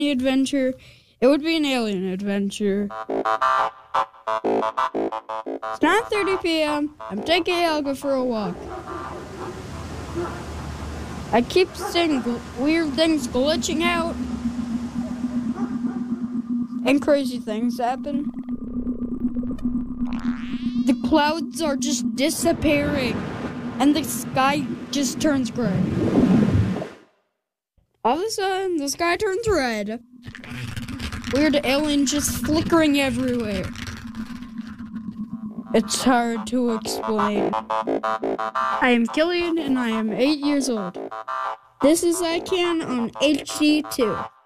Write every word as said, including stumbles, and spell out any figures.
adventure, it would be an alien adventure. It's nine thirty p.m. I'm taking Helga for a walk. I keep seeing gl- weird things glitching out. And crazy things happen. The clouds are just disappearing. And the sky just turns gray. All of a sudden, the sky turns red. Weird aliens just flickering everywhere. It's hard to explain. I am Killian and I am eight years old. This is I Can on H D two.